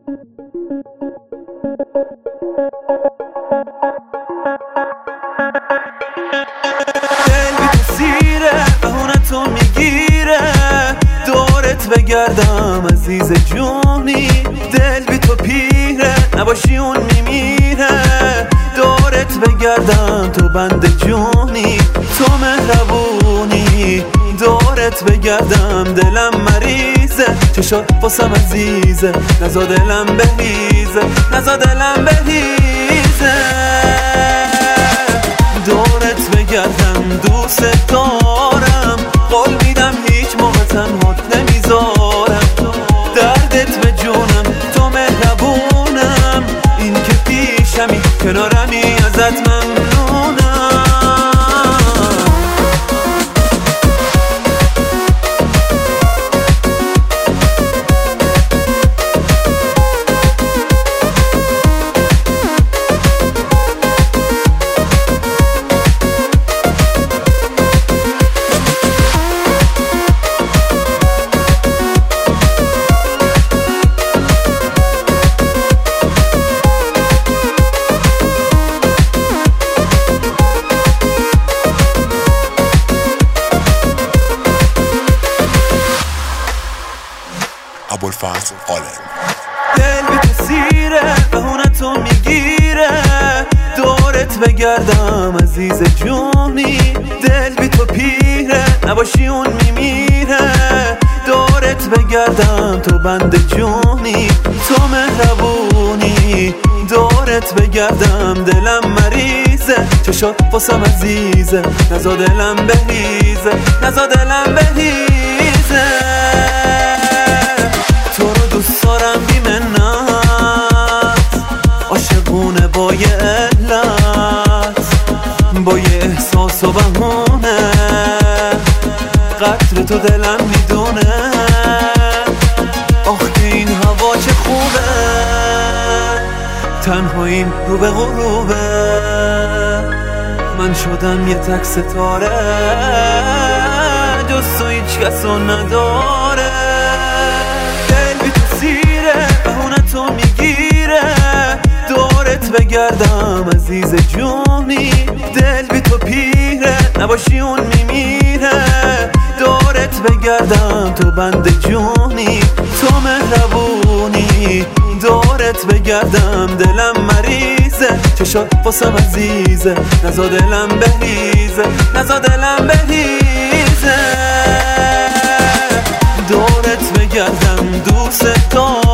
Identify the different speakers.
Speaker 1: دل بی تو سیره بهونتو میگیره دورت بگردم عزیز جونی. دل بی تو پیره نباشی اون میمیره دورت بگردم تو بند جونی. تو مهربونی دورت بگردم دلم مریضه چشات واسم عزیزه نزا دلم بریزه نزا دلم بریزه دورت بگردم دوست دارم قول میدم هیچ موقع تنهات نمیذارم دردت به جونم تو مهربونم این که پیشمی کنارمی ازت ممنونم.
Speaker 2: ابوالفضل عالم.
Speaker 1: دل بی تو سیره بهونتو میگیره دورت بگردم عزیز جونی. دل بی تو پیره نباشی اون میمیره دورت بگردم تو بند جونی. تو مهربونی دورت بگردم دلم مریضه چشات واسم عزیزه نزا دلم بریزه نزا دلم بریزه تو رو دوست دارم بی منت عاشقونه با یه علت با یه احساس و بهونه قدر تو دلم میدونه. آخ که این هوا چه خوبه تنهاییم رو به غروبه من شدم یه تک ستاره جز تو هیچ کسو نداره. بهونتو میگیره دورت بگردم عزیز جونی. دل بی تو پیره نباشی اون میمیره دورت بگردم تو بند جونی. تو مهربونی دورت بگردم دلم مریضه چشات واسم عزیزه نزا دلم بریزه نزا دلم بریزه دورت بگردم دوست دارم